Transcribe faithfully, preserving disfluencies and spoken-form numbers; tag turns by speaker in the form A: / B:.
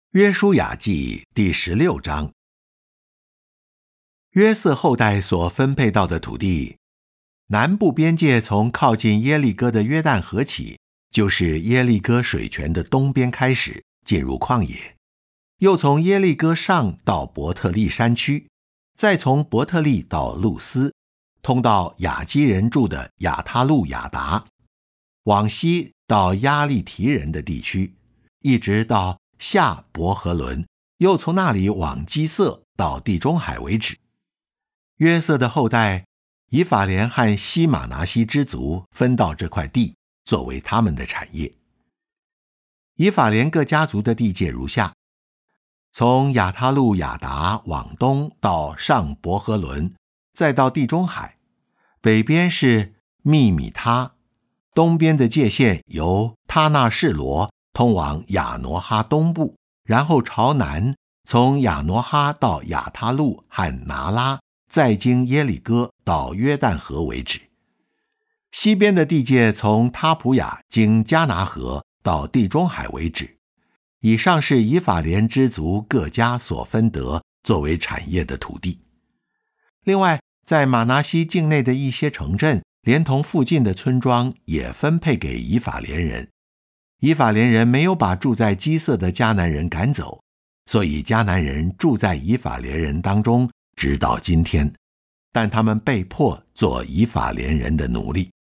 A: 约书亚记第十六章。约瑟后代所分配到的土地，南部边界从靠近耶利哥的约旦河起，就是耶利哥水泉的东边开始，进入旷野，又从耶利哥上到伯特利山区，再从伯特利到路斯，通到亚基人住的亚他路亚达，往西到亚利提人的地区，一直到下伯和伦，又从那里往基色到地中海为止。约瑟的后代以法莲和西马拿西之族分到这块地，作为他们的产业。以法莲各家族的地界如下：从亚他路亚达往东到上伯和伦，再到地中海，北边是密米他，东边的界限由他纳士罗通往亚挪哈东部，然后朝南，从亚挪哈到亚他路和拿拉，再经耶利哥到约旦河为止。西边的地界从他普雅经迦拿河到地中海为止。以上是以法莲支族各家所分得作为产业的土地。另外，在马拿西境内的一些城镇，连同附近的村庄，也分配给以法莲人。以法莲人没有把住在基色的迦南人赶走，所以迦南人住在以法莲人当中，直到今天，但他们被迫做以法莲人的奴隶。